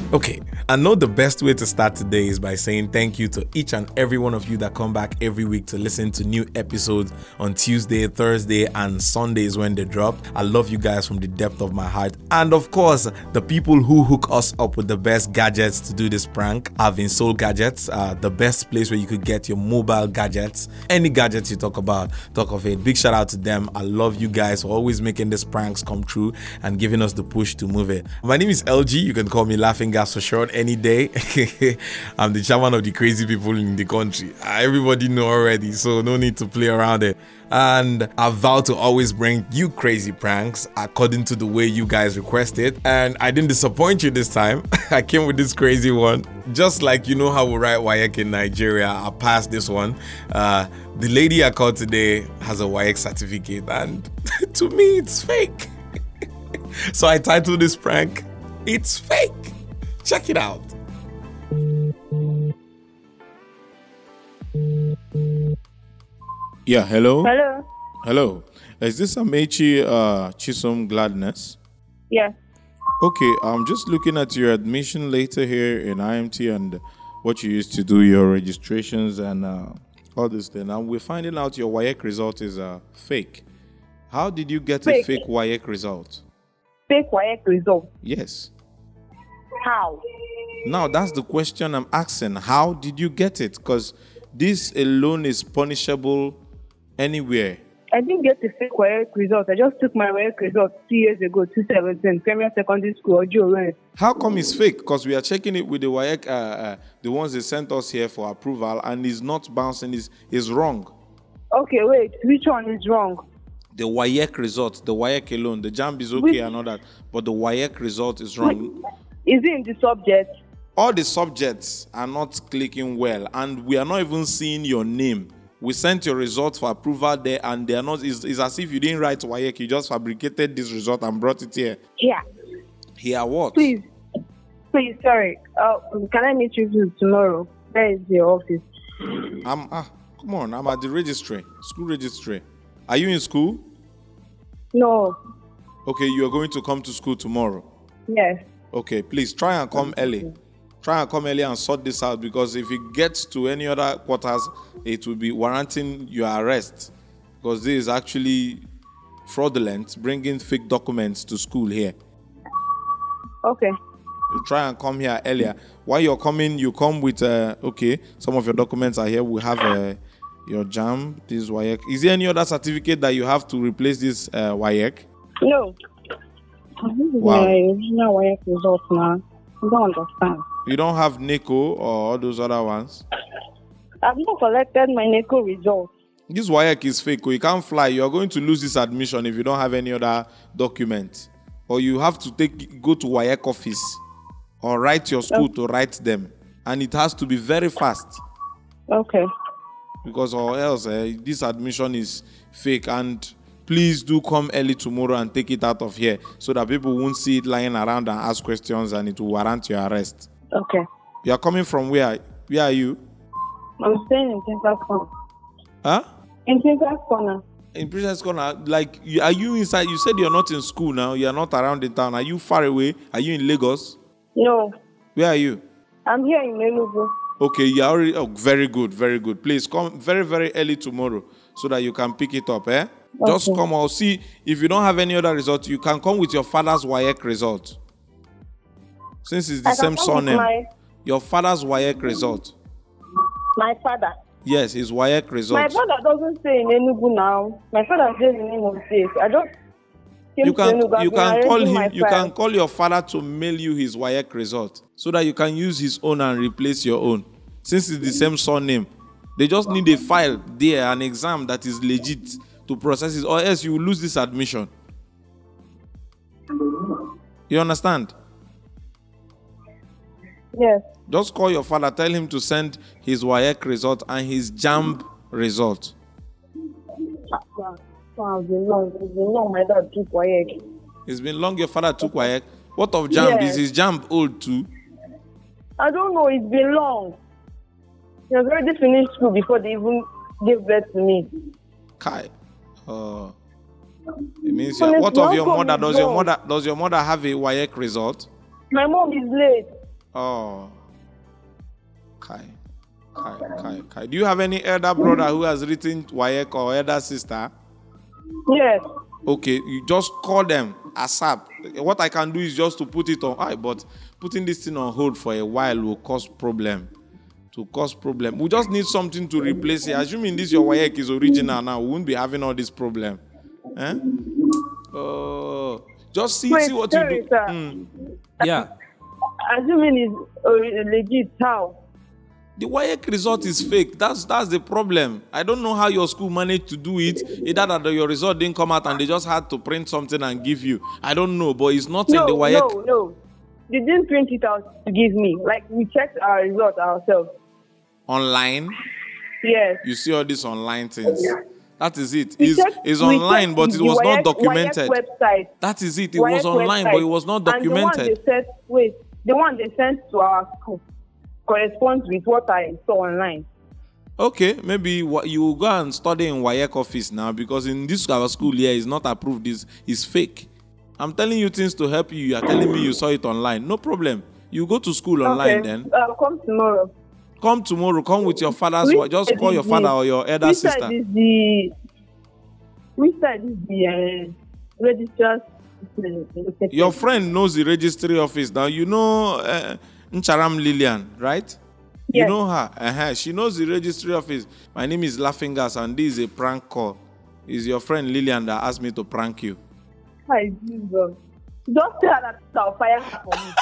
Okay, I know the best way to start today is by saying thank you to each and every one of you that come back every week to listen to new episodes on Tuesday, Thursday, and Sundays when they drop. I love you guys from the depth of my heart. And of course, the people who hook us up with the best gadgets to do this prank have in Soul Gadgets, the best place where you could get your mobile gadgets. Any gadgets you talk of it. Big shout out to them. I love you guys for always making these pranks come true and giving us the push to move it. My name is LG. You can call me Laughing Gas for short any day. I'm the chairman of the crazy people in the country. Everybody know already, so no need to play around it. And I vow to always bring you crazy pranks according to the way you guys requested. And I didn't disappoint you this time. I came with this crazy one. Just like you know how we write WAEC in Nigeria, I passed this one. The lady I called today has a WAEC certificate, and to me it's fake. So I titled this prank, It's Fake. Check it out. Yeah, hello? Hello. Is this Amechi Chisom Gladness? Yeah. Okay, I'm just looking at your admission later here in IMT and what you used to do, your registrations and all this thing. And we're finding out your WAEC result is fake. How did you get a fake WAEC result? Fake WAEC result? Yes. How? Now, that's the question I'm asking. How did you get it? Because this alone is punishable anywhere. I didn't get a fake WAEC result. I just took my WAEC result 2 years ago, 2017, Premier Secondary School, Ojo. How come it's fake? Because we are checking it with the WAEC, the ones they sent us here for approval, and it's not bouncing, it's wrong. Okay, wait. Which one is wrong? The WAEC result, the WAEC alone. The JAMB is okay and all that, but the WAEC result is wrong. Is it in the subject? All the subjects are not clicking well, and we are not even seeing your name. We sent your result for approval there, and they are not. It's as if you didn't write WAEC. You just fabricated this result and brought it here. Here. Here what? Please, sorry. Can I meet you tomorrow? Where is your office? Come on. I'm at the registry, school registry. Are you in school? No. Okay, you are going to come to school tomorrow. Yes. Okay, please try and come early. Try and come early and sort this out, because if it gets to any other quarters, it will be warranting your arrest, because this is actually fraudulent, bringing fake documents to school here. Okay. You try and come here earlier. While you're coming, you come with, some of your documents are here. We have your JAMB, this WAEC. Is there any other certificate that you have to replace this WAEC? No. Wow. No WAEC results now. I don't understand. You don't have NECO or all those other ones? I've not collected my NECO results. This WAEC is fake. You can't fly. You are going to lose this admission if you don't have any other document. Or you have to go to WAEC office or write your school to write them. And it has to be very fast. Okay. Because or else this admission is fake. And please do come early tomorrow and take it out of here so that people won't see it lying around and ask questions and it will warrant your arrest. Okay. You are coming from where? Where are you? I'm staying in Princess Corner. Huh? In Princess Corner. In Princess Corner? Like, are you inside? You said you're not in school now. You're not around in town. Are you far away? Are you in Lagos? No. Where are you? I'm here in Enugu. Okay, you are already. Oh, very good, very good. Please come very, very early tomorrow so that you can pick it up, eh? Okay. Just come. I'll see if you don't have any other result. You can come with your father's WAEC result. Since it's the same surname. Your father's WAEC result. My father? Yes, his WAEC result. My father doesn't stay in Enugu now. My father stays in Imo State. I just you can call him. You can call your father to mail you his WAEC result so that you can use his own and replace your own. Since it's the same surname, they just need a file there, an exam that is legit to process it, or else you will lose this admission. You understand? Yes. Just call your father, tell him to send his WAEC result and his JAMB result. It's been long. My dad took WAEC. It's been long your father took WAEC. What of JAMB? Yes. Is his JAMB old too? I don't know. It's been long. He has already finished school before they even gave birth to me. Kai. It means what of your mother? Does your mother have a WAEC result? My mom is late. Oh. Kai. Do you have any elder brother who has written WAEC or elder sister? Yes. Okay, you just call them ASAP. What I can do is just to put it on, but putting this thing on hold for a while will cause problem. We just need something to replace it. Assuming this your WAEC is original now, we won't be having all this problem. Just see what you do. Yeah. Assuming it's legit, how? The WAEC result is fake. That's the problem. I don't know how your school managed to do it. Either that your result didn't come out and they just had to print something and give you. I don't know, but it's not in the WAEC. No. They didn't print it out to give me. Like, we checked our result ourselves. Online? Yes. You see all these online things. That is it. It's online, but it was not documented. Website. That is it. It was online, but it was not documented. And the one they sent to our school corresponds with what I saw online. Okay, maybe you go and study in WAEC office now, because in this our school here is not approved. Is fake. I'm telling you things to help you. You are telling me you saw it online. No problem. You go to school online then. I'll come tomorrow. Come tomorrow. Come with your father's wife. Just call your father or your elder sister. Which side is the registrar's? Your friend knows the registry office now. You know Ncharam Lillian, right? Yes. You know her. She knows the registry office. My name is Laughing Gas, and this is a prank call. It's your friend Lillian that asked me to prank you. Hi, Jesus. Don't tell her that I'll fire her for me.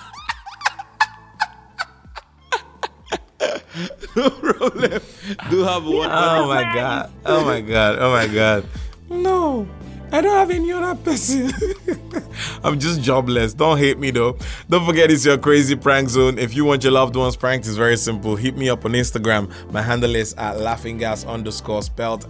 No problem. Do have one. Oh my god. No, I don't have any other person. I'm just jobless. Don't hate me though. Don't forget, it's your crazy prank zone. If you want your loved ones pranked, it's very simple. Hit me up on Instagram. My handle is at laughingas_, spelled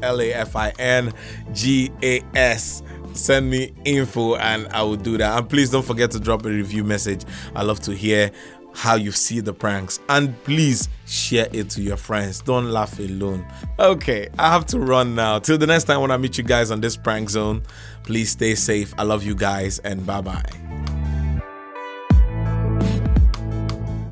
LAFINGAS. Send me info and I will do that. And please don't forget to drop a review message. I love to hear how you see the pranks, and please share it to your friends. Don't laugh alone. Okay, I have to run now. Till the next time when I meet you guys on this prank zone, please stay safe. I love you guys, and bye-bye.